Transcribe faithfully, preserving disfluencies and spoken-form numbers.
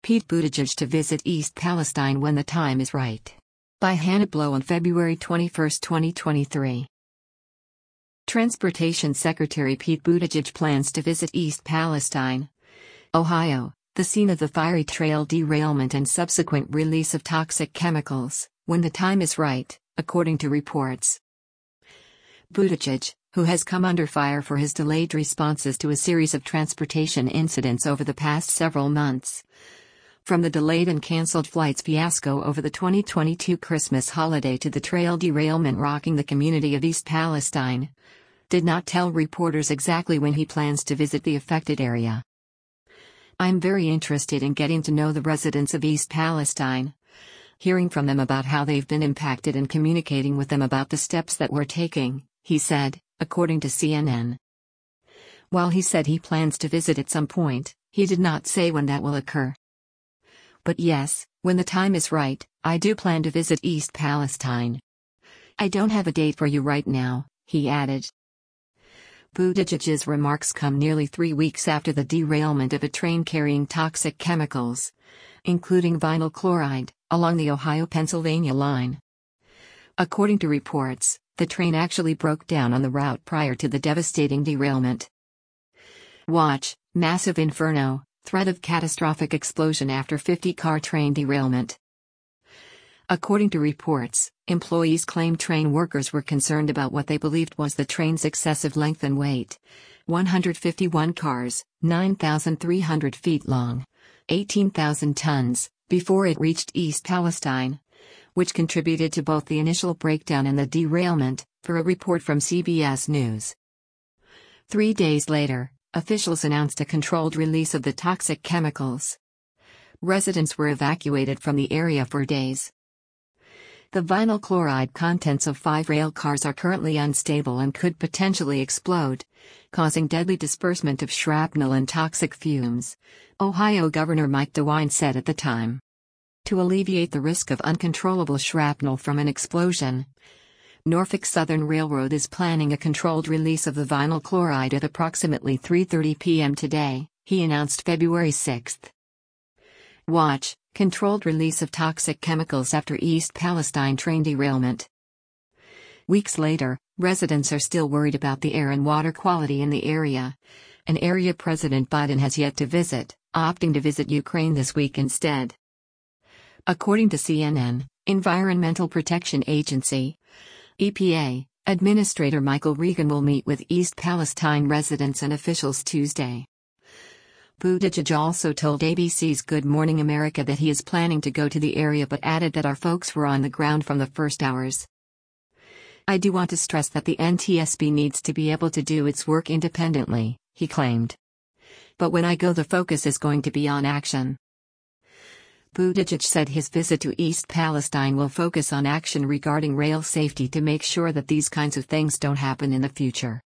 Pete Buttigieg to visit East Palestine when the time is right. By Hannah Blow on February twenty-first, twenty twenty-three. Transportation Secretary Pete Buttigieg plans to visit East Palestine, Ohio, the scene of the fiery trail derailment and subsequent release of toxic chemicals, when the time is right, according to reports. Buttigieg, who has come under fire for his delayed responses to a series of transportation incidents over the past several months, from the delayed and cancelled flights fiasco over the twenty twenty-two Christmas holiday to the trail derailment rocking the community of East Palestine, did not tell reporters exactly when he plans to visit the affected area. "I'm very interested in getting to know the residents of East Palestine, hearing from them about how they've been impacted and communicating with them about the steps that we're taking," he said, according to C N N. While he said he plans to visit at some point, he did not say when that will occur. "But yes, when the time is right, I do plan to visit East Palestine. I don't have a date for you right now," he added. Buttigieg's remarks come nearly three weeks after the derailment of a train carrying toxic chemicals, including vinyl chloride, along the Ohio-Pennsylvania line. According to reports, the train actually broke down on the route prior to the devastating derailment. Watch, Massive Inferno, threat of catastrophic explosion after fifty-car train derailment. According to reports, employees claim train workers were concerned about what they believed was the train's excessive length and weight. one hundred fifty-one cars, nine thousand three hundred feet long, eighteen thousand tons, before it reached East Palestine, which contributed to both the initial breakdown and the derailment, per a report from C B S News. Three days later, officials announced a controlled release of the toxic chemicals. Residents were evacuated from the area for days. The vinyl chloride contents of five rail cars are currently unstable and could potentially explode, causing deadly disbursement of shrapnel and toxic fumes, Ohio Governor Mike DeWine said at the time. To alleviate the risk of uncontrollable shrapnel from an explosion, Norfolk Southern Railroad is planning a controlled release of the vinyl chloride at approximately three thirty p m today, he announced February sixth. Watch, controlled release of toxic chemicals after East Palestine train derailment. Weeks later, residents are still worried about the air and water quality in the area, an area President Biden has yet to visit, opting to visit Ukraine this week instead. According to C N N, Environmental Protection Agency, E P A, Administrator Michael Regan will meet with East Palestine residents and officials Tuesday. Buttigieg also told A B C's Good Morning America that he is planning to go to the area but added that our folks were on the ground from the first hours. "I do want to stress that the N T S B needs to be able to do its work independently," he claimed. "But when I go, the focus is going to be on action." Buttigieg said his visit to East Palestine will focus on action regarding rail safety to make sure that these kinds of things don't happen in the future.